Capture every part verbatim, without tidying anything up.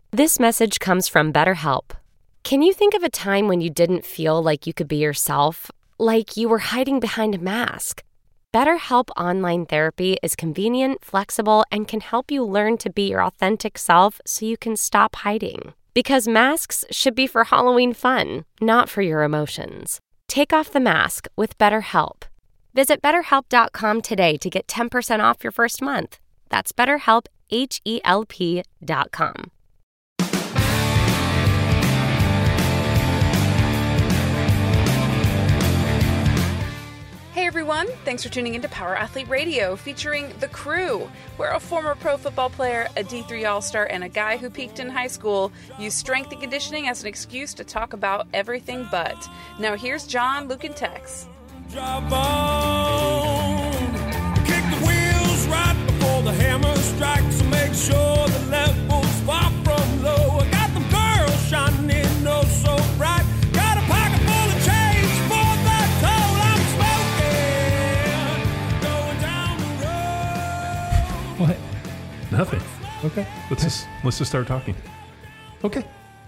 This message comes from BetterHelp. Can you think of a time when you didn't feel like you could be yourself, like you were hiding behind a mask? BetterHelp Online Therapy is convenient, flexible, and can help you learn to be your authentic self so you can stop hiding. Because masks should be for Halloween fun, not for your emotions. Take off the mask with BetterHelp. Visit better help dot com today to get ten percent off your first month. That's BetterHelp, H E L P dot com. Hey everyone, thanks for tuning into Power Athlete Radio, featuring The Crew, where a former pro football player, a D three All-Star, and a guy who peaked in high school use strength and conditioning as an excuse to talk about everything but. Now here's John, Luke, and Tex. Drive on, kick the wheels right before the hammer strikes, so make sure the level's far from low. I got them girls shining oh so bright, got a pocket full of change for the toll. I'm smoking, going down the road. What? Nothing. Okay. Let's just let's just start talking. Okay.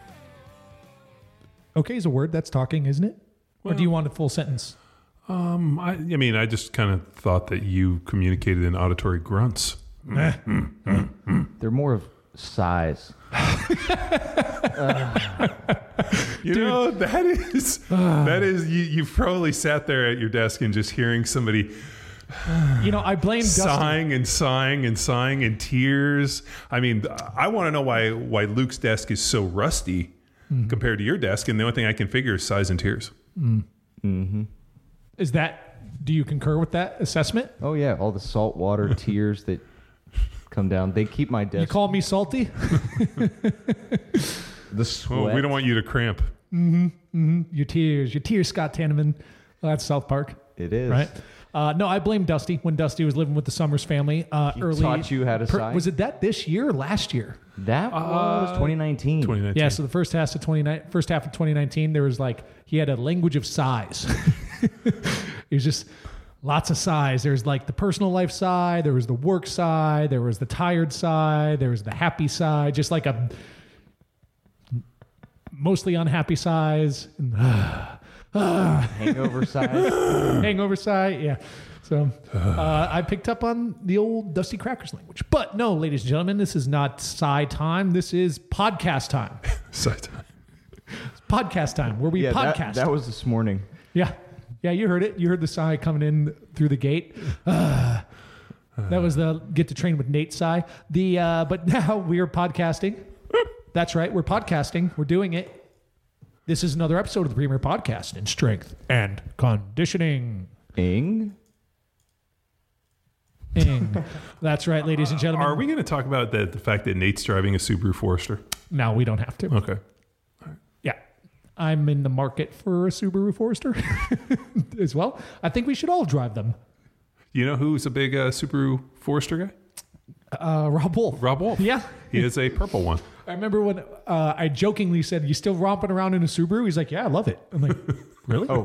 Okay is a word. That's talking, isn't it? Or do you want a full sentence? Um, I, I mean, I just kind of thought that you communicated in auditory grunts. Eh. They're more of size. You know, that is that is you. You've probably sat there at your desk and just hearing somebody You know, I blame Dustin. sighing and sighing and sighing and tears. I mean, I want to know why why Luke's desk is so rusty Mm-hmm. compared to your desk, and the only thing I can figure is sighs and tears. Mm. Mm-hmm. Is that, do you concur with that assessment? Oh yeah, all the salt water tears that come down. They keep my desk. You call me salty? The sweat. Well, we don't want you to cramp. Mm-hmm. Mm-hmm. Your tears. Your tears, Scott Tanneman. Well, that's South Park. It is. Right? Uh, no, I blame Dusty when Dusty was living with the Summers family. Uh, He early, taught you how to sigh? Was it that this year or last year? That was twenty nineteen. twenty nineteen. Yeah, so the first half of twenty first half of twenty nineteen, there was like he had a language of sighs. It was just lots of sighs. There's like the personal life side, there was the work side, there was the tired side, there was the happy side, just like a mostly unhappy sighs. And, uh, uh, Hangover size. hangover side, yeah. So uh, I picked up on the old Dusty Crackers language. But no, ladies and gentlemen, this is not sigh time. This is podcast time. Sigh time. It's podcast time where we Yeah, that, podcast. that was this morning. Yeah. Yeah, you heard it. You heard the sigh coming in through the gate. Uh, that was the Get to Train with Nate sigh. The uh, but now we are podcasting. That's right. We're podcasting. We're doing it. This is another episode of the Premier Podcast in Strength and Conditioning. Ing. Ing. That's right, ladies and gentlemen. Are we going to talk about the, the fact that Nate's driving a Subaru Forester? No, we don't have to. Okay. Yeah. I'm in the market for a Subaru Forester as well. I think we should all drive them. You know who's a big uh, Subaru Forester guy? Uh, Rob Wolf. Rob Wolf. Yeah. He is a purple one. I remember when uh, I jokingly said, "You still romping around in a Subaru?" He's like, "Yeah, I love it." I'm like, "Really?" Oh,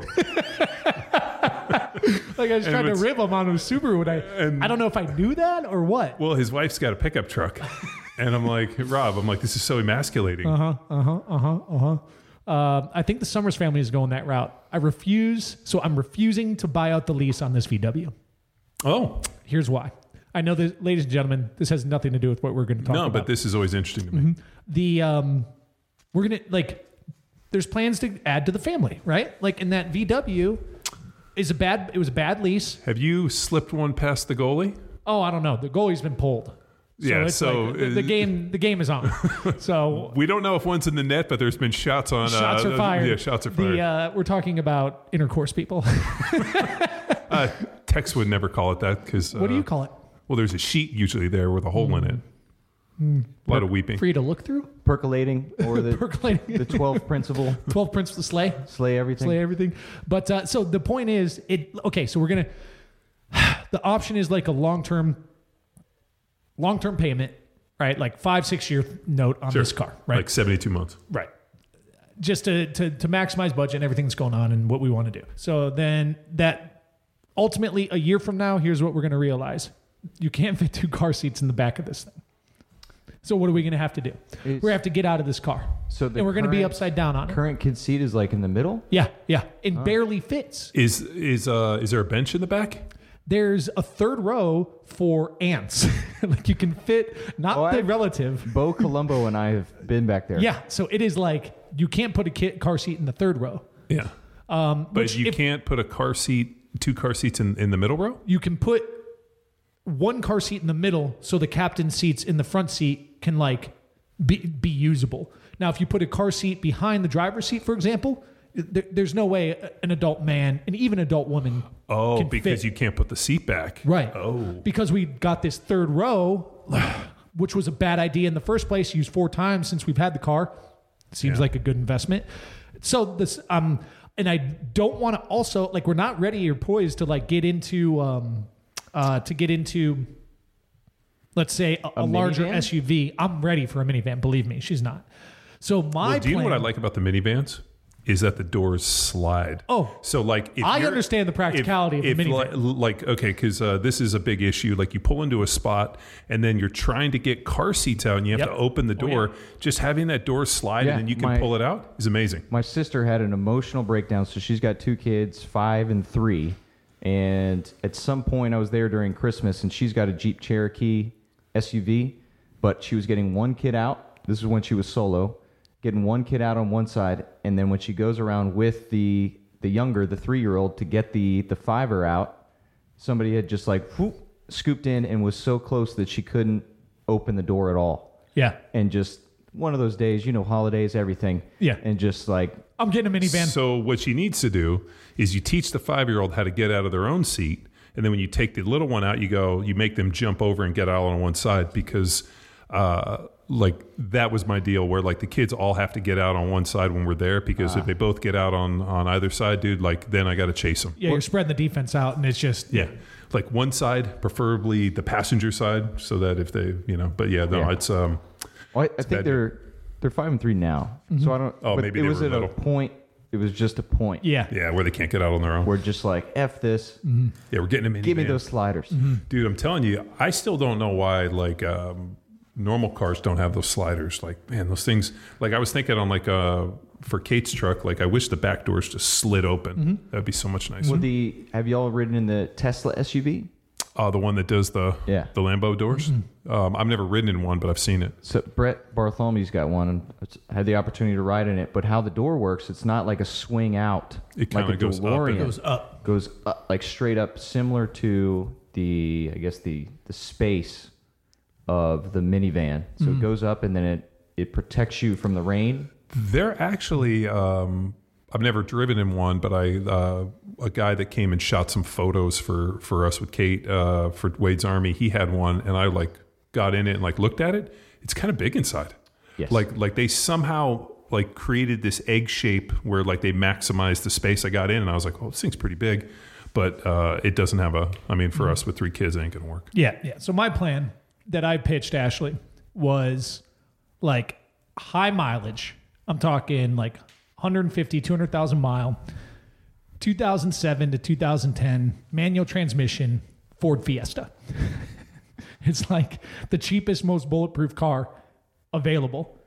Like I was And trying to what's- rib him on a Subaru, and I And- I don't know if I knew that or what. Well, his wife's got a pickup truck. And I'm like, Rob, I'm like, this is so emasculating. Uh huh. Uh huh. Uh huh. Uh huh. Uh, I think the Summers family is going that route. I refuse, so I'm refusing to buy out the lease on this V W. Oh, Here's why. I know that, ladies and gentlemen, this has nothing to do with what we're going to talk no, about. but this is always interesting to me. the um we're gonna like there's plans to add to the family, right? Like in that V W is a bad it was a bad lease. Have you slipped one past the goalie? Oh, I don't know. The goalie's been pulled. So Yeah, it's so, like, the, uh, the game the game is on. So We don't know if one's in the net, but there's been shots on. shots uh, are fired. Yeah, shots are fired. The, uh, we're talking about intercourse people. uh, Tex would never call it that because. Uh, What do you call it? Well, there's a sheet usually there with a hole in it. A lot of weeping. For you to look through? percolating or the Percolating. the twelve principle. twelve principles to slay. Slay everything. Slay everything. But uh, so the point is, it okay. So we're gonna. The option is like a long term, long term payment, right? Like five six year note on Sure. this car, right? Like seventy-two months. Right. Just to, to to maximize budget and everything that's going on and what we want to do. So then that ultimately a year from now, here's what we're going to realize: you can't fit two car seats in the back of this thing. So what are we going to have to do? It's- we're going to have to get out of this car. So the and we're going to be current- upside down on it. Current kid seat is like in the middle. Yeah, yeah. It barely fits. Is is uh is there a bench in the back? There's a third row for ants. Like you can fit, not Oh, the I've- relative. Bo Colombo and I have been back there. Yeah, so it is like you can't put a kid, car seat in the third row. Yeah. Um, But which you if- can't put a car seat, two car seats in, in the middle row? You can put one car seat in the middle so the captain's seats in the front seat can like be, be usable. Now, if you put a car seat behind the driver's seat, for example, there, there's no way an adult man and even adult woman Oh, can because fit. you can't put the seat back. Right. Oh. Because we got this third row, which was a bad idea in the first place, used four times since we've had the car. Seems Yeah. like a good investment. So this, um, and I don't want to also, like, we're not ready or poised to like get into, um, uh, to get into, let's say a, a, A larger minivan? S U V. I'm ready for a minivan. Believe me, she's not. So my Well, do you know plan, what I like about the minivans? Is that the doors slide. Oh. so like if I you're- understand the practicality of a if, minivan. Li- like okay, because uh, this is a big issue. Like you pull into a spot and then you're trying to get car seats out, and you have Yep. to open the Oh, door. yeah. Just having that door slide Yeah, and then you can my- pull it out is amazing. My sister had an emotional breakdown. So she's got two kids, five and three. And at some point, I was there during Christmas, and she's got a Jeep Cherokee S U V, but she was getting one kid out. This is when she was solo, getting one kid out on one side, and then when she goes around with the the younger, the three year old, to get the the fiver out, somebody had just like whoop, scooped in and was so close that she couldn't open the door at all. yeah, And just one of those days, you know, holidays, everything. Yeah. And just like, I'm getting a minivan. So what she needs to do is you teach the five-year-old how to get out of their own seat, and then when you take the little one out, you go, you make them jump over and get out on one side because, uh, like that was my deal where like the kids all have to get out on one side when we're there because if they both get out on on either side, dude, like then I got to chase them. yeah, you're spreading the defense out, and it's just Yeah. Like one side, preferably the passenger side, so that if they, you know, but yeah, no, Yeah. it's um, well, I, I think bad. they're they're five and three now. So I don't. Oh, but maybe it they was were at little. a point. It was just a point. yeah, yeah, where they can't get out on their own. We're just like f this. Yeah, we're getting them in. Give me those sliders. Dude, I'm telling you, I still don't know why like um, normal cars don't have those sliders. Like, man, those things. Like, I was thinking on like uh for Kate's truck, like I wish the back doors just slid open. That'd be so much nicer. Well, the have y'all ridden in the Tesla S U V? Uh, the one that does the Yeah. the Lambo doors. Um, I've never ridden in one, but I've seen it. So Brett Bartholomew's got one, and it's- had the opportunity to ride in it. But how the door works, it's not like a swing out. It like kinda a goes up and- DeLorean. it goes up. Goes up, like straight up, similar to the I guess the the space of the minivan. So Mm-hmm. it goes up, and then it it protects you from the rain. They're actually. Um, I've never driven in one, but I uh, a guy that came and shot some photos for for us with Kate uh, for Wade's Army. He had one, and I like got in it and like looked at it. It's kind of big inside. Yes. Like like they somehow like created this egg shape where like they maximized the space I got in, and I was like, oh, this thing's pretty big, but uh, it doesn't have a. I mean, for us with three kids, it ain't gonna work. Yeah, yeah. So my plan that I pitched Ashley was like high mileage. I'm talking like one fifty, two hundred thousand mile, two thousand seven to two thousand ten, manual transmission, Ford Fiesta. It's like the cheapest, most bulletproof car available.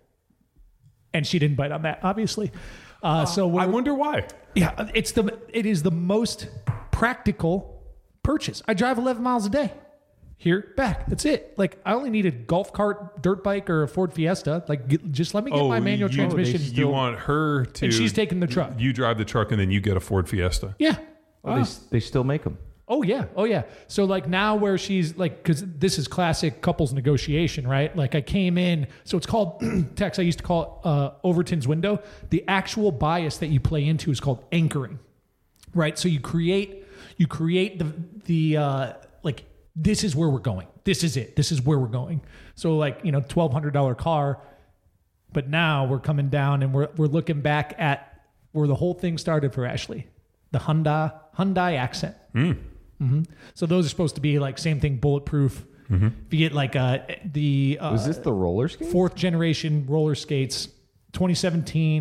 And she didn't bite on that, obviously. Uh, so we're, I wonder why. yeah, it's the it is the most practical purchase. I drive eleven miles a day. Here, back. That's it. Like I only need a golf cart, dirt bike, or a Ford Fiesta. Like get, just let me get my manual you, transmission. You want her to, And she's taking the truck. You drive the truck, and then you get a Ford Fiesta. Yeah. Well, they, s- they still make them. Oh yeah. Oh yeah. So like now where she's like, because this is classic couples negotiation, right? Like I came in, so it's called Tex. I used to call it uh, Overton's window. The actual bias that you play into is called anchoring, right? So you create you create the the uh, like this is where we're going. This is it. This is where we're going. So like you know twelve hundred dollar car, but now we're coming down and we're we're looking back at where the whole thing started for Ashley, the Hyundai Hyundai Accent. Mm-hmm. So those are supposed to be like same thing, bulletproof. Mm-hmm. If you get like uh, the uh, Was this the roller skate? fourth generation roller skates, twenty seventeen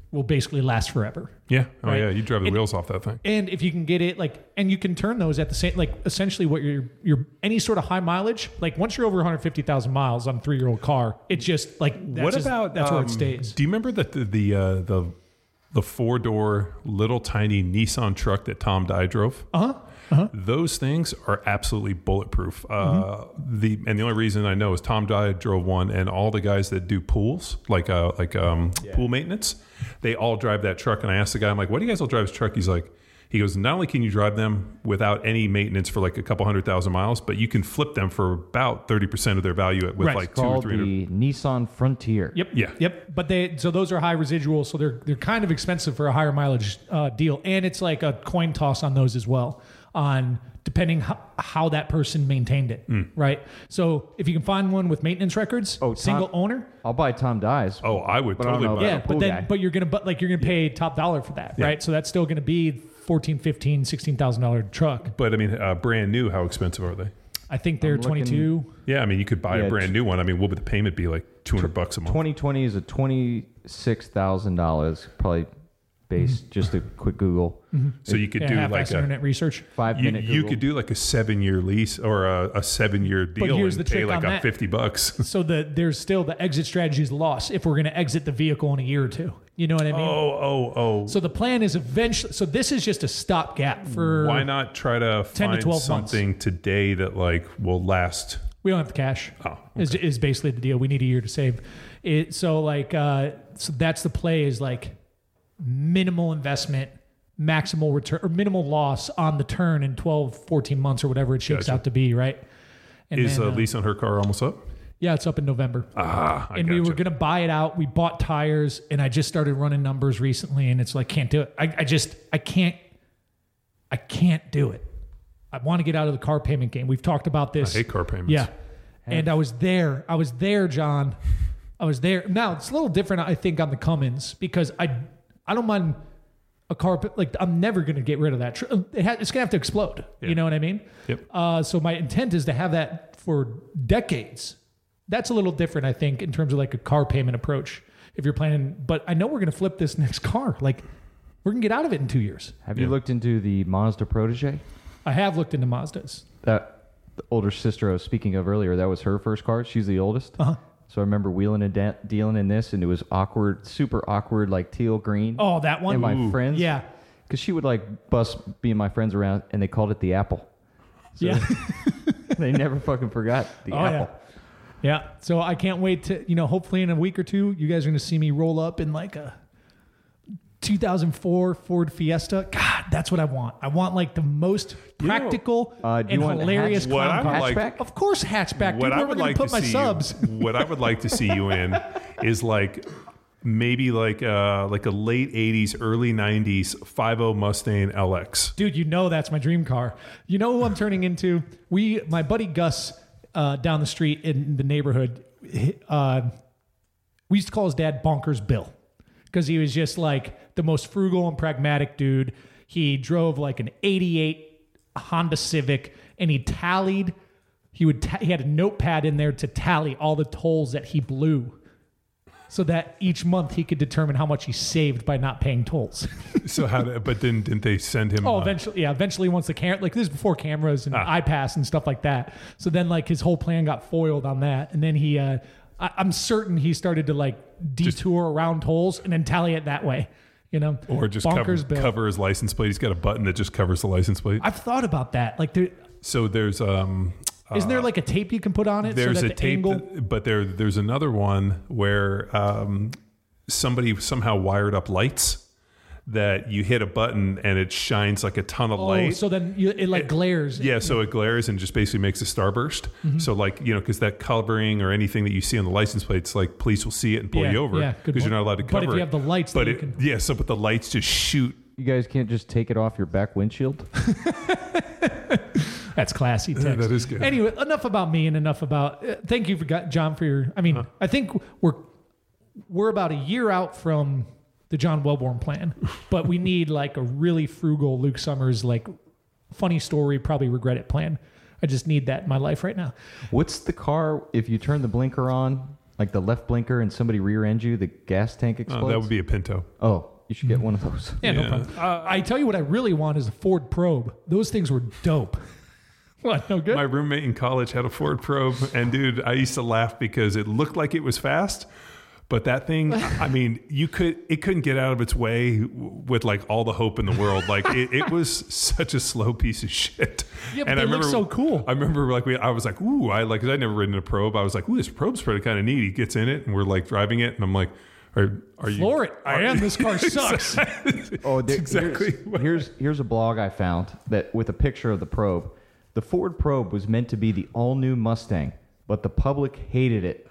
will basically last forever. Yeah. Oh Right. yeah. You drive the It- wheels off that thing. And if you can get it like, and you can turn those at the same, like essentially what you're, you're any sort of high mileage, like once you're over one hundred fifty thousand miles on a three year old car, it's just like, that's What just- about that's where um, it stays. Do you remember that the the uh, the the four door little tiny Nissan truck that Tom Dye drove? Uh huh. Uh-huh. Those things are absolutely bulletproof. Uh, Mm-hmm. the and the only reason I know is Tom Dye drove one, and all the guys that do pools, like uh, like um, pool maintenance, they all drive that truck. And I asked the guy, I'm like, "Why do you guys all drive this truck?" He's like, he goes, "Not only can you drive them without any maintenance for like a couple hundred thousand miles, but you can flip them for about thirty percent of their value with Right. like It's two or called three hundred." the Nissan Frontier. Yep. Yeah. Yep. But they so those are high residual, so they're they're kind of expensive for a higher mileage uh, deal, and it's like a coin toss on those as well, on depending how, how that person maintained it, Hmm. right? So if you can find one with maintenance records, Oh, Tom- single owner, I'll buy Tom Dye's. Oh, I would But I don't totally know buy about yeah. it. a But pool then guy. but you're gonna but like you're gonna pay top dollar for that, Yeah. right? So that's still gonna be fourteen, fifteen, sixteen thousand dollar truck. But I mean, uh, brand new, how expensive are they? I think they're I'm looking- twenty-two. Yeah, I mean, you could buy Yeah, a brand new one. I mean, what would the payment be? Like two hundred bucks a month. twenty twenty is a twenty-six thousand dollars, probably base. Just a quick Google. So you could Yeah, do half-assed like a internet research. Five you, minute you Google. could do like a seven year lease or a, a seven year deal here's and the pay trick like on a that. fifty bucks. So the there's still the exit strategy is lost if we're going to exit the vehicle in a year or two. You know what I mean? Oh, oh, oh. So the plan is eventually. So this is just a stopgap for. Why not try to ten to find twelve months. something today that like will last? We don't have the cash. Oh, is, is basically the deal. We need a year to save it. So like, uh, so that's the play is like minimal investment, maximal return or minimal loss on the turn in twelve, fourteen months or whatever it shakes Gotcha. out to be. Right. And Is then, a uh, lease on her car almost up? yeah, it's up in November. Ah, I and we gotcha. were going to buy it out. We bought tires, and I just started running numbers recently, and it's like, can't do it. I, I just, I can't, I can't do it. I want to get out of the car payment game. We've talked about I this. hate car payments. Yeah. And I was there. I was there, John. I was there. Now, it's a little different, I think, on the Cummins because I I don't mind a car, but like I'm never going to get rid of that. Tr- It ha- it's going to have to explode. Yeah. You know what I mean? Yep. Uh, so my intent is to have that for decades. That's a little different, I think, in terms of like a car payment approach. If you're planning, but I know we're going to flip this next car. Like we're going to get out of it in two years. Have you Yeah. looked into the Mazda Protege? I have looked into Mazdas. That the older sister I was speaking of earlier, that was her first car. She's the oldest. Uh-huh. So I remember wheeling and de- dealing in this, and it was awkward, super awkward, like teal green. Oh, that one. and my Ooh. friends, Yeah. because she would like bust me and my friends around, and they called it the Apple. So Yeah. they never fucking forgot the Oh, Apple. yeah. Yeah. So I can't wait to, you know, hopefully in a week or two, you guys are going to see me roll up in like a two thousand four Ford Fiesta. God, that's what I want. I want like the most You know, practical uh, do you and want hilarious hatch- What I clown would car. like- Hatchback? Of course, hatchback. What Dude, I where would am I like gonna to put my see subs? you, what I would like to see you in is like maybe like uh like a late eighties, early nineties five oh Mustang L X. Dude, you know that's my dream car. You know who I'm turning into? We, my buddy Gus, uh, down the street in the neighborhood, uh, we used to call his dad Bonkers Bill because he was just like the most frugal and pragmatic dude. He drove like an eighty-eight Honda Civic, and he tallied. He would ta- he had a notepad in there to tally all the tolls that he blew, so that each month he could determine how much he saved by not paying tolls. So how? Did, but then didn't they send him? Oh, uh, eventually, yeah. Eventually, once the camera, like this is before cameras and Ah. iPass and stuff like that. So then, like his whole plan got foiled on that, and then he, uh, I, I'm certain he started to like detour around tolls and then tally it that way. You know, or just cover, Bonkers Bill. cover his license plate. He's got a button that just covers the license plate. I've thought about that. Like, there So there's um. isn't there like a tape you can put on it? There's so that a the tape, angle. that- but there there's another one where um, somebody somehow wired up lights that you hit a button and it shines like a ton of Oh, light. so then you, it like glares. Yeah, so it glares and just basically makes a starburst. Mm-hmm. So like, you know, because that covering or anything that you see on the license plates, like police will see it and pull Yeah, you over yeah, good because you're point. not allowed to But cover if it. you have the lights, but then it, you can- yeah, so but the lights just shoot. You guys can't just take it off your back windshield. That's classy text. that is good. Anyway, enough about me and enough about. Uh, thank you for got- John for your. I mean, I think we're we're about a year out from the John Wellborn plan, but we need like a really frugal Luke Summers, like funny story, probably regret it plan. I just need that in my life right now. What's the car? If you turn the blinker on, like the left blinker and somebody rear ends you, the gas tank explodes? Oh, that would be a Pinto. Oh, you should get one of those. Yeah, Yeah. no problem. Uh, I tell you what I really want is a Ford Probe. Those things were dope. What, no good? My roommate in college had a Ford Probe, and dude, I used to laugh because it looked like it was fast, but that thing, I mean, you could it couldn't get out of its way with like all the hope in the world. Like it, it was such a slow piece of shit. Yeah, but and they I look remember, so cool. I remember like we, I was like, ooh, I like, cause I'd never ridden a Probe. I was like, ooh, this Probe's pretty kind of neat. He gets in it, and we're like driving it, and I'm like, are are you? Floor it. I am. This car sucks. Oh, there, exactly. Here's, here's here's a blog I found that with a picture of the Probe. The Ford Probe was meant to be the all-new Mustang, but the public hated it.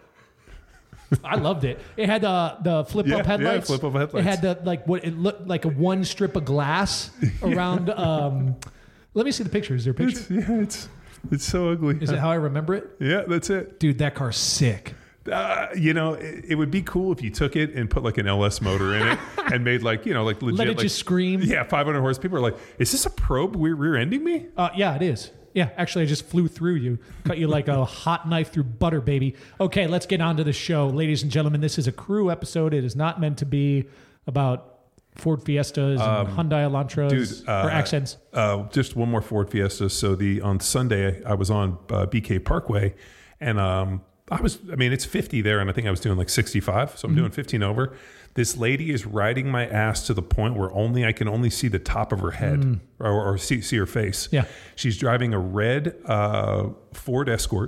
I loved it. It had uh, the flip Yeah, up yeah, headlights. flip-up headlights. It had the like what it looked like a one strip of glass around. um, let me see the picture. Is there a picture? It's, yeah, it's it's so ugly. Is it how I remember it? Yeah, that's it. Dude, that car's sick. Uh, you know, it, it would be cool if you took it and put like an L S motor in it and made like, you know, like legit. Let it like, just scream. Yeah, five hundred horse. People are like, is this a Probe rear, rear ending me? Uh, yeah, it is. Yeah, actually, I just flew through you, cut you like a hot knife through butter, baby. Okay, let's get on to the show. Ladies and gentlemen, this is a crew episode. It is not meant to be about Ford Fiestas and Hyundai Elantras Dude, uh, or Accents. Uh, just one more Ford Fiesta. So the on Sunday, I was on uh, B K Parkway, and um, I was, I mean, it's fifty there, and I think I was doing like sixty-five, so I'm Mm-hmm. doing fifteen over. This lady is riding my ass to the point where only I can only see the top of her head or, or see, see her face. Yeah. She's driving a red uh, Ford Escort,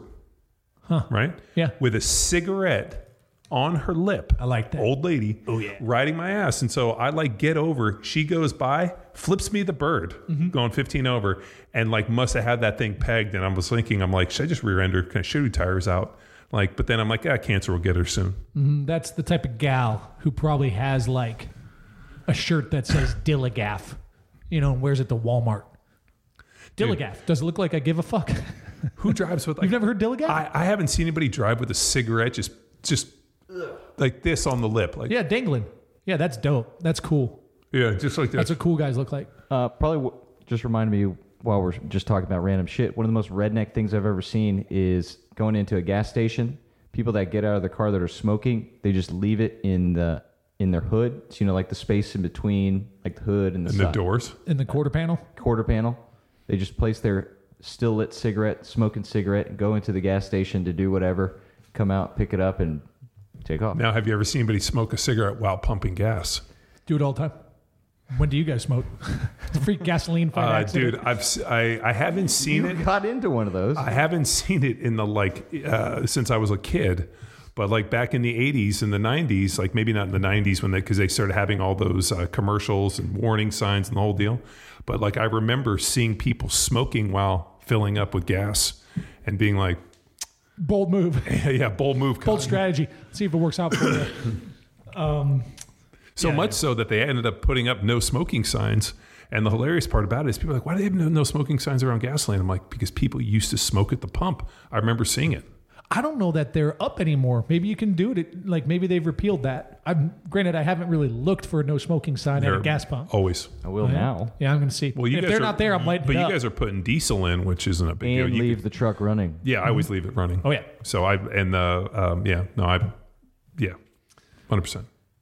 right? Yeah. With a cigarette on her lip. I like that. Old lady. Oh, yeah. Riding my ass. And so I like get over. She goes by, flips me the bird, Mm-hmm. going fifteen over, and like must have had that thing pegged. And I was thinking, I'm like, should I just rear end her? Can I shoot her tires out? Like, but then I'm like, ah, cancer will get her soon. That's the type of gal who probably has like a shirt that says Dillagaff, you know, and wears it to Walmart. Dillagaff. Does it look like I give a fuck? Who drives with like, You've never heard Dillagaff? I, I haven't seen anybody drive with a cigarette just just like this on the lip. Like, yeah, dangling. Yeah, that's dope. That's cool. yeah, just like That's that. what cool guys look like. Uh, probably w- just reminded me while we're just talking about random shit. One of the most redneck things I've ever seen is going into a gas station. People that get out of the car that are smoking, they just leave it in the in their hood. So, you know, like the space in between, like the hood and the, And the side- doors. In the quarter panel. quarter panel. They just place their still lit cigarette, smoking cigarette, and go into the gas station to do whatever. Come out, pick it up, and take off. Now, have you ever seen anybody smoke a cigarette while pumping gas? Do it all the time. When do you guys smoke? Free gasoline fight Uh, accident. dude, I've s- I, I haven't seen You it. got into one of those. I haven't seen it in the like uh, since I was a kid, but like back in the eighties and the nineties, like maybe not in the nineties when they because they started having all those uh, commercials and warning signs and the whole deal. But like I remember seeing people smoking while filling up with gas and being like, Bold move. yeah, yeah bold move, Bold Colin. strategy. See if it works out for you. Um, So Yeah, much yeah. so that they ended up putting up no smoking signs. And the hilarious part about it is people are like, why do they have no, no smoking signs around gasoline? I'm like, because people used to smoke at the pump. I remember seeing it. I don't know that they're up anymore. Maybe you can do it. Like maybe they've repealed that. I'm granted. I haven't really looked for a no smoking sign at a They're gas pump. Always. I will Oh, yeah? now. Yeah, I'm going to see. Well, you if guys they're are, not there, I'm lighting But it you up. guys are putting diesel in, which isn't a big deal. And You leave could- the truck running. yeah, I always leave it running. Oh, yeah. So I and the um, yeah no I yeah, one hundred percent.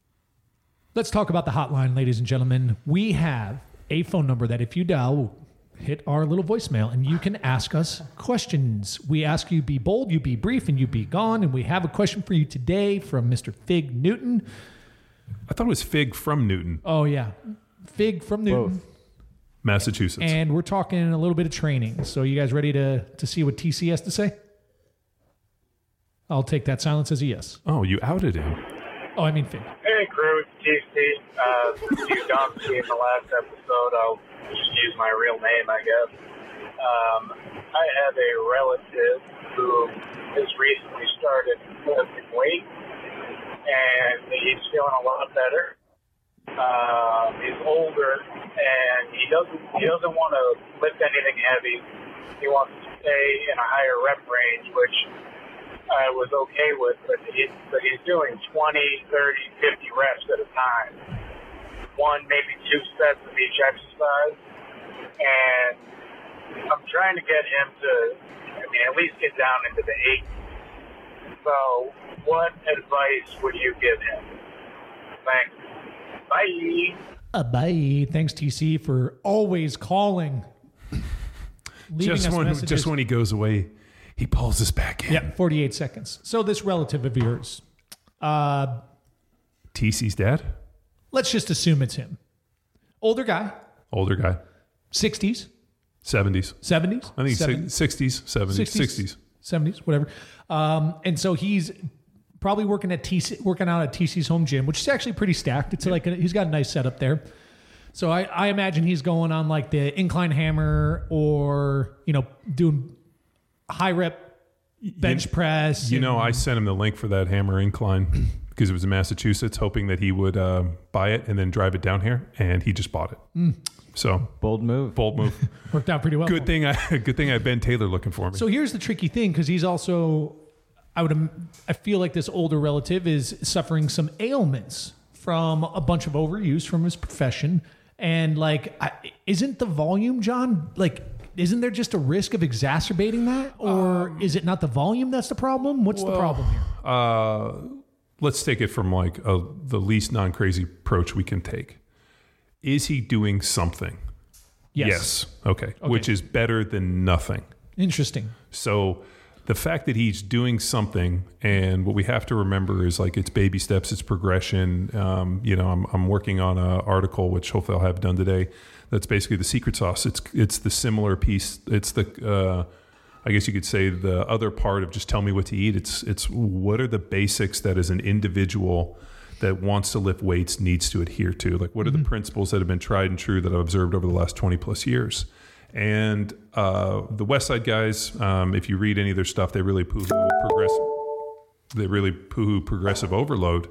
Let's talk about the hotline, ladies and gentlemen. We have a phone number that if you dial, will hit our little voicemail and you can ask us questions. We ask you be bold, you be brief, and you be gone. And we have a question for you today from Mister Fig Newton. I thought it was Fig from Newton, Oh, yeah. Fig from Newton. Both. Massachusetts. And we're talking a little bit of training. So you guys ready to, to see what T C has to say? I'll take that silence as a yes. oh, you outed him. Oh, I mean Fig. Hey, crew, it's T C. Uh, since you dumped me in the last episode, I'll just use my real name, I guess. Um, I have a relative who has recently started lifting weight, and he's feeling a lot better. Uh, he's older, and he doesn't he doesn't want to lift anything heavy. He wants to stay in a higher rep range, which I was okay with, but, he, but he's doing twenty, thirty, fifty reps at a time. One, maybe two sets of each exercise. And I'm trying to get him to, I mean, at least get down into the eight. So, what advice would you give him? Thanks. Bye. Uh, bye. Thanks, T C, for always calling. Leaving Just us when, messages. just when he goes away, he pulls us back in. Yeah, forty-eight seconds. So this relative of yours, uh, T C's dad, let's just assume it's him. Older guy, older guy, sixties, seventies. seventies. I think seventies, sixties, seventies, sixties. seventies, whatever. Um, and so he's probably working at T C, working out at T C's home gym, which is actually pretty stacked. It's like a, he's got a nice setup there. So I, I imagine he's going on like the incline hammer or, you know, doing high rep bench you, press. You and, know, I sent him the link for that hammer incline because it was in Massachusetts, hoping that he would uh, buy it and then drive it down here, and he just bought it. Mm. So Bold move. bold move. worked out pretty well. Good thing I good thing I had Ben Taylor looking for me. So here's the tricky thing, because he's also, I would, im- I feel like this older relative is suffering some ailments from a bunch of overuse from his profession. And like, I, isn't the volume, John, like, isn't there just a risk of exacerbating that? Or um, is it not the volume that's the problem? What's well, the problem here? Uh, let's take it from like a, the least non-crazy approach we can take. Is he doing something? Yes. Yes. Okay. Okay. Which is better than nothing. Interesting. So the fact that he's doing something, and what we have to remember is like it's baby steps, it's progression. Um, you know, I'm, I'm working on an article, which hopefully I'll have done today. That's basically the secret sauce. It's it's the similar piece. It's the, uh, I guess you could say the other part of just tell me what to eat. It's it's what are the basics that as an individual that wants to lift weights needs to adhere to? Like what are mm-hmm. the principles that have been tried and true that I've observed over the last twenty plus years? And uh, the West Side guys, um, if you read any of their stuff, they really poo-hoo progressive. They really poo-hoo progressive overload.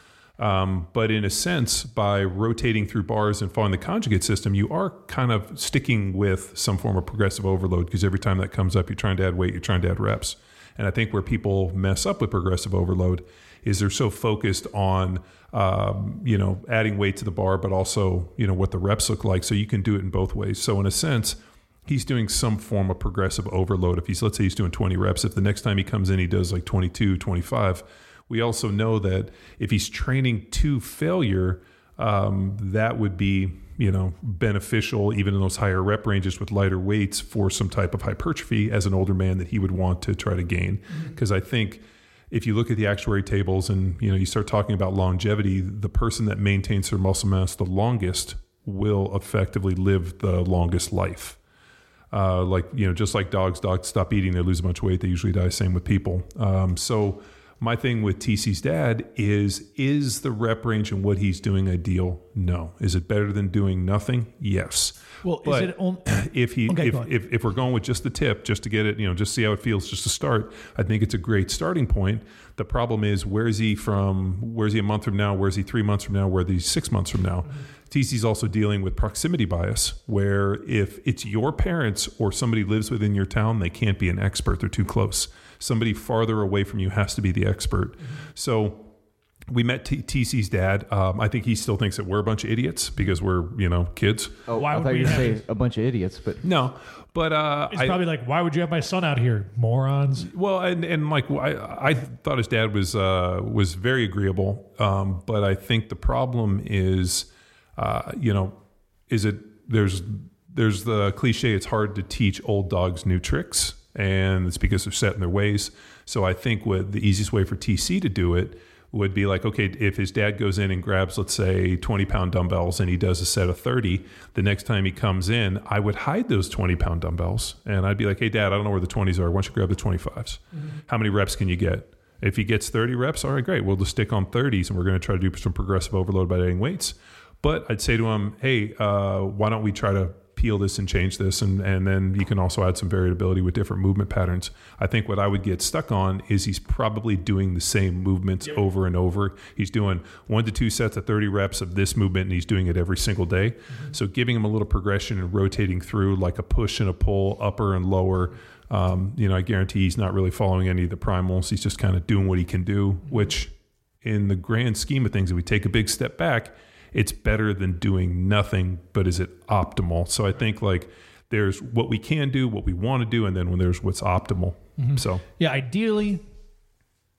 Um, but in a sense, by rotating through bars and following the conjugate system, you are kind of sticking with some form of progressive overload, because every time that comes up, you're trying to add weight, you're trying to add reps. And I think where people mess up with progressive overload is they're so focused on, um, you know, adding weight to the bar, but also, you know, what the reps look like. So you can do it in both ways. So in a sense, he's doing some form of progressive overload. If he's, let's say he's doing twenty reps, if the next time he comes in, he does like twenty-two, twenty-five, we also know that if he's training to failure, um, that would be, you know, beneficial even in those higher rep ranges with lighter weights for some type of hypertrophy as an older man that he would want to try to gain. Because mm-hmm. I think if you look at the actuary tables and, you know, you start talking about longevity, the person that maintains their muscle mass the longest will effectively live the longest life. Uh, like, you know, just like dogs, dogs stop eating, they lose a bunch of weight, they usually die. Same with people. Um, so my thing with T C's dad is, is the rep range and what he's doing ideal? No. Is it better than doing nothing? Yes. Well, but is it on- if he, okay, if, if, if we're going with just the tip, just to get it, you know, just see how it feels, just to start, I think it's a great starting point. The problem is, where is he from, where is he a month from now? Where is he three months from now? Where is he six months from now? Mm-hmm. T C's also dealing with proximity bias, where if it's your parents or somebody lives within your town, they can't be an expert. They're too close. Somebody farther away from you has to be the expert. Mm-hmm. So we met T- TC's dad. Um, I think he still thinks that we're a bunch of idiots because we're, you know, kids. Oh, Why I would thought we you were have say it? a bunch of idiots, but No, but uh, It's I, probably like, why would you have my son out here? Morons. well, and, and like I, I thought his dad was uh, was very agreeable, um, but I think the problem is, uh, you know, is it there's there's the cliche. It's hard to teach old dogs new tricks, and it's because they're set in their ways. So I think what the easiest way for T C to do it would be like, okay, if his dad goes in and grabs, let's say, twenty pound dumbbells and he does a set of thirty, the next time he comes in, I would hide those twenty pound dumbbells. And I'd be like, hey, Dad, I don't know where the twenties are. Why don't you grab the twenty-fives? Mm-hmm. How many reps can you get? If he gets thirty reps, all right, great. We'll just stick on thirties and we're going to try to do some progressive overload by adding weights. But I'd say to him, hey, uh, why don't we try to peel this and change this, and and then you can also add some variability with different movement patterns. I think what I would get stuck on is he's probably doing the same movements yep. over and over. He's doing one to two sets of thirty reps of this movement, and he's doing it every single day. Mm-hmm. So giving him a little progression and rotating through like a push and a pull, upper and lower, um, you know, I guarantee he's not really following any of the primals. He's just kind of doing what he can do, which in the grand scheme of things, if we take a big step back, it's better than doing nothing, but is it optimal? So I think like there's what we can do, what we want to do, and then when there's what's optimal. Mm-hmm. So yeah, ideally,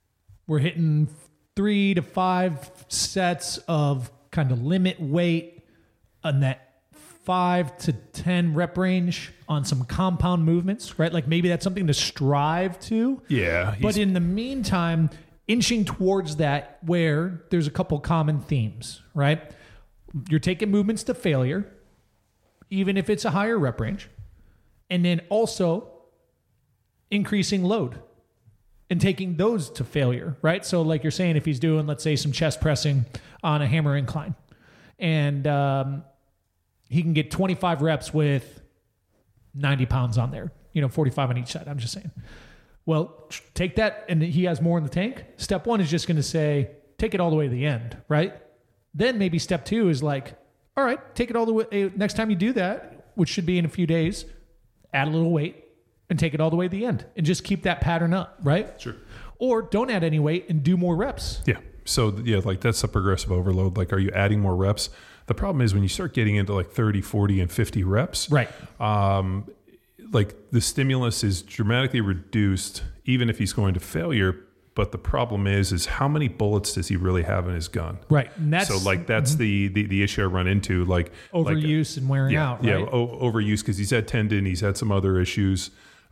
we're hitting three to five sets of kind of limit weight on that five to ten rep range on some compound movements, right? Like maybe that's something to strive to. Yeah. But in the meantime, inching towards that where there's a couple common themes, right? You're taking movements to failure, even if it's a higher rep range. And then also increasing load and taking those to failure, right? So like you're saying, if he's doing, let's say, some chest pressing on a hammer incline, and um, he can get twenty-five reps with ninety pounds on there, you know, forty-five on each side. I'm just saying. Well, take that, and he has more in the tank. Step one is just going to say, take it all the way to the end, right? Then maybe step two is like, all right, take it all the way. Next time you do that, which should be in a few days, add a little weight and take it all the way to the end and just keep that pattern up, right? Sure. Or don't add any weight and do more reps. Yeah. So yeah, like that's a progressive overload. Like, are you adding more reps? The problem is when you start getting into like thirty, forty, and fifty reps, right? Um, like the stimulus is dramatically reduced, even if he's going to failure. But the problem is, is how many bullets does he really have in his gun? Right. And that's, so like that's mm-hmm. the, the the issue I run into, like overuse like, and wearing yeah, out. Right? Yeah, o- overuse because he's had tendon, he's had some other issues.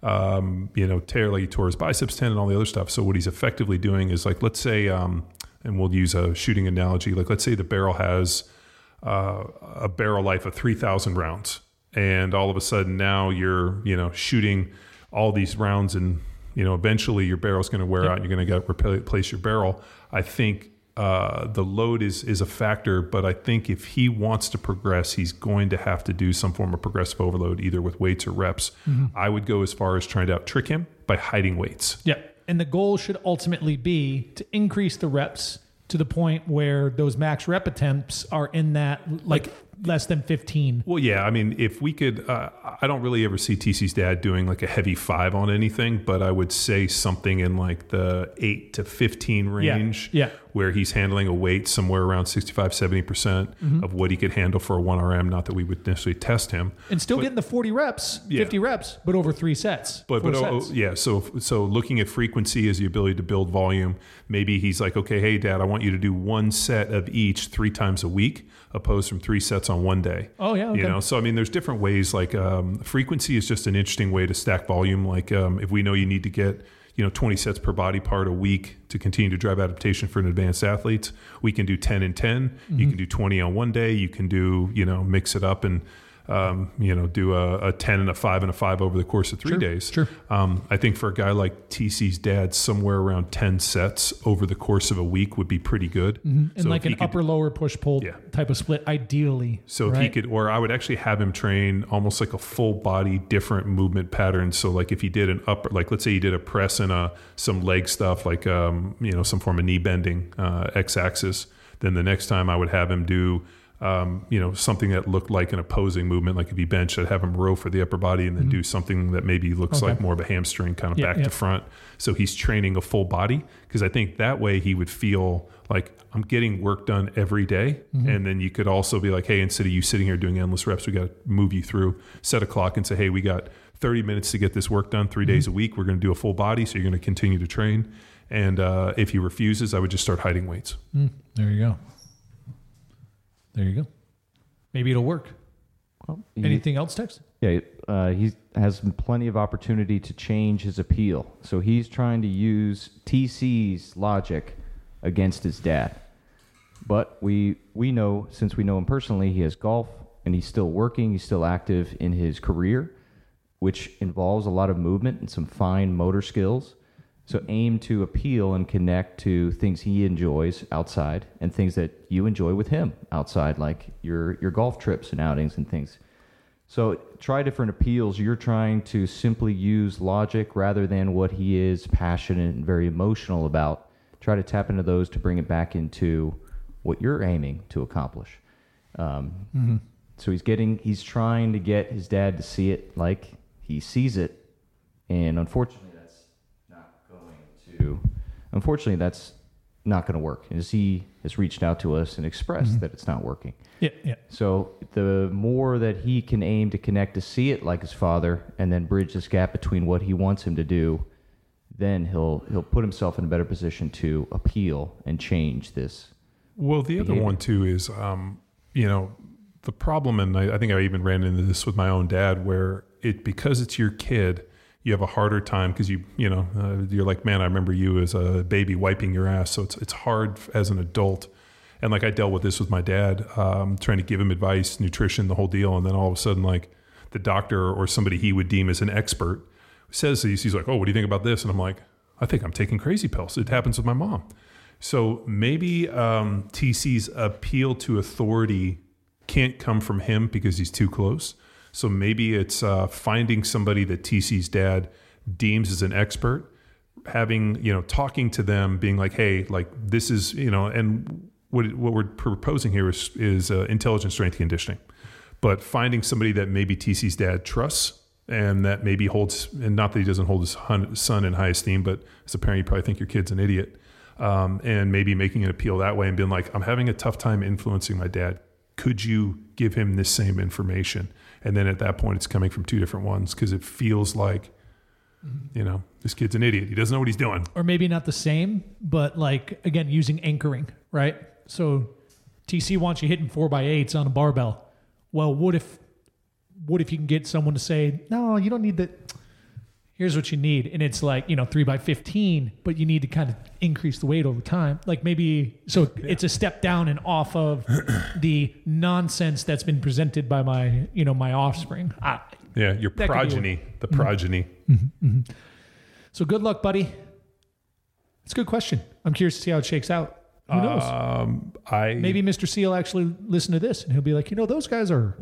Um, you know, tear like he tore his biceps tendon and all the other stuff. So what he's effectively doing is like, let's say, um, and we'll use a shooting analogy. Like, let's say the barrel has uh, a barrel life of three thousand rounds, and all of a sudden now you're, you know, shooting all these rounds, and you know, eventually your barrel's going to wear yep. out and you're going to got to replace your barrel. I think uh, the load is is a factor, but I think if he wants to progress, he's going to have to do some form of progressive overload, either with weights or reps. Mm-hmm. I would go as far as trying to out trick him by hiding weights. Yeah. And the goal should ultimately be to increase the reps to the point where those max rep attempts are in that like, like less than fifteen. Well, yeah. I mean, if we could, uh, I don't really ever see T C's dad doing like a heavy five on anything, but I would say something in like the eight to fifteen range yeah, yeah. where he's handling a weight somewhere around sixty-five, seventy percent mm-hmm. of what he could handle for a one R M. Not that we would necessarily test him. And still but, getting the forty reps, yeah. fifty reps, but over three sets. But, but oh, sets. yeah, so so looking at frequency as the ability to build volume, maybe he's like, okay, hey, Dad, I want you to do one set of each three times a week, opposed from three sets on one day. Oh, yeah. Okay. You know, so I mean, there's different ways. Like um, frequency is just an interesting way to stack volume. Like um, if we know you need to get, you know, twenty sets per body part a week to continue to drive adaptation for an advanced athlete, we can do ten and ten. Mm-hmm. You can do twenty on one day. You can do, you know, mix it up and, um, you know, do a, a ten and a five and a five over the course of three sure, days. Sure. Um, I think for a guy like T C's dad, somewhere around ten sets over the course of a week would be pretty good. Mm-hmm. And so like an could, upper lower push pull yeah. type of split, ideally. So right? if he could, or I would actually have him train almost like a full body, different movement pattern. So like if he did an upper, like let's say he did a press and a, some leg stuff, like, um, you know, some form of knee bending, uh, X axis, then the next time I would have him do, Um, you know, something that looked like an opposing movement. Like if he benched, I'd have him row for the upper body and then mm-hmm. do something that maybe looks okay. like more of a hamstring kind of yeah, back yeah. to front. So he's training a full body, because I think that way he would feel like I'm getting work done every day. Mm-hmm. And then you could also be like, hey, instead of you sitting here doing endless reps, we got to move you through, set a clock and say, hey, we got thirty minutes to get this work done three mm-hmm. days a week. We're going to do a full body. So you're going to continue to train. And uh, if he refuses, I would just start hiding weights. Mm, there you go. There you go. Maybe it'll work. Well, he, Anything else, Tex? Yeah, uh, he has plenty of opportunity to change his appeal. So he's trying to use T C's logic against his dad. But we we know, since we know him personally, he has golf, and he's still working. He's still active in his career, which involves a lot of movement and some fine motor skills. So aim to appeal and connect to things he enjoys outside and things that you enjoy with him outside, like your your golf trips and outings and things. So try different appeals. You're trying to simply use logic rather than what he is passionate and very emotional about. Try to tap into those to bring it back into what you're aiming to accomplish. Um, mm-hmm. So he's getting, he's trying to get his dad to see it like he sees it, and unfortunately, to, unfortunately, that's not going to work. As he has reached out to us and expressed mm-hmm. that it's not working. Yeah, yeah. So the more that he can aim to connect to see it like his father, and then bridge this gap between what he wants him to do, then he'll he'll put himself in a better position to appeal and change this. Well, the other behavior. one too is, um, you know, the problem, and I, I think I even ran into this with my own dad, where it because it's your kid, you have a harder time because you you know uh, you're like, man, I remember you as a baby wiping your ass, so it's it's hard as an adult. And like I dealt with this with my dad, um, trying to give him advice, nutrition, the whole deal, and then all of a sudden, like the doctor or somebody he would deem as an expert says these, he's like, oh, what do you think about this? And I'm like, I think I'm taking crazy pills. It happens with my mom. So maybe um, T C's appeal to authority can't come from him because he's too close. So maybe it's uh, finding somebody that T C's dad deems as an expert, having, you know, talking to them, being like, hey, like this is, you know, and what what we're proposing here is, is uh, intelligent strength conditioning. But finding somebody that maybe T C's dad trusts and that maybe holds, and not that he doesn't hold his son in high esteem, but as a parent, you probably think your kid's an idiot. Um, and maybe making an appeal that way and being like, I'm having a tough time influencing my dad. Could you give him this same information? And then at that point, it's coming from two different ones because it feels like, you know, this kid's an idiot. He doesn't know what he's doing. Or maybe not the same, but like, again, using anchoring, right? So T C wants you hitting four by eights on a barbell. Well, what if, what if you can get someone to say, no, you don't need that. Here's what you need. And it's like, you know, three by fifteen, but you need to kind of increase the weight over time. Like maybe, so yeah. It's a step down and off of the nonsense that's been presented by my, you know, my offspring. I, yeah. Your progeny, the mm-hmm. progeny. Mm-hmm. Mm-hmm. So good luck, buddy. It's a good question. I'm curious to see how it shakes out. Who knows? Um, I Maybe Mister C will actually listen to this and he'll be like, you know, those guys are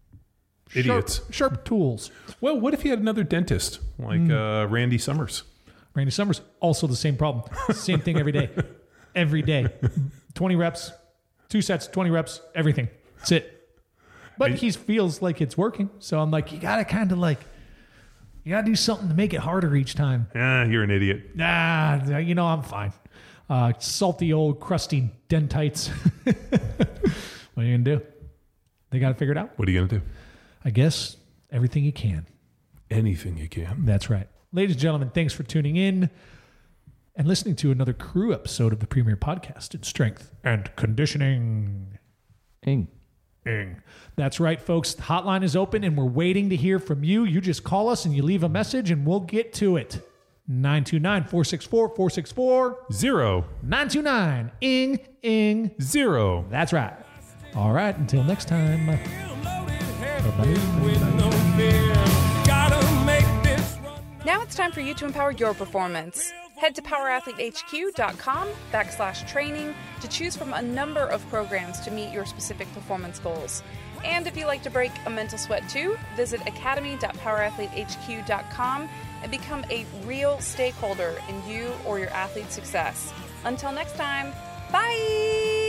idiots. Sharp, sharp tools. Well, what if he had another dentist like mm. uh, Randy Summers? Randy Summers, also the same problem. Same thing every day. Every day. twenty reps, two sets, twenty reps, everything. That's it. But he feels like it's working. So I'm like, you got to kind of like, you got to do something to make it harder each time. Ah, you're an idiot. Nah, you know, I'm fine. Uh, salty old crusty dentites. What are you going to do? They got to figure it out. What are you going to do? I guess everything you can. Anything you can. That's right. Ladies and gentlemen, thanks for tuning in and listening to another crew episode of the Premier Podcast in Strength and Conditioning. Ing. Ing. That's right, folks. The hotline is open and we're waiting to hear from you. You just call us and you leave a message and we'll get to it. nine two nine, four six four, four six four. Zero. nine two nine. Ing, ing. Zero. That's right. All right. Until next time. Now it's time for you to empower your performance. Head to powerathletehq.com backslash training to choose from a number of programs to meet your specific performance goals. And if you like to break a mental sweat too, visit academy dot powerathletehq dot com and become a real stakeholder in you or your athlete's success. Until next time, bye!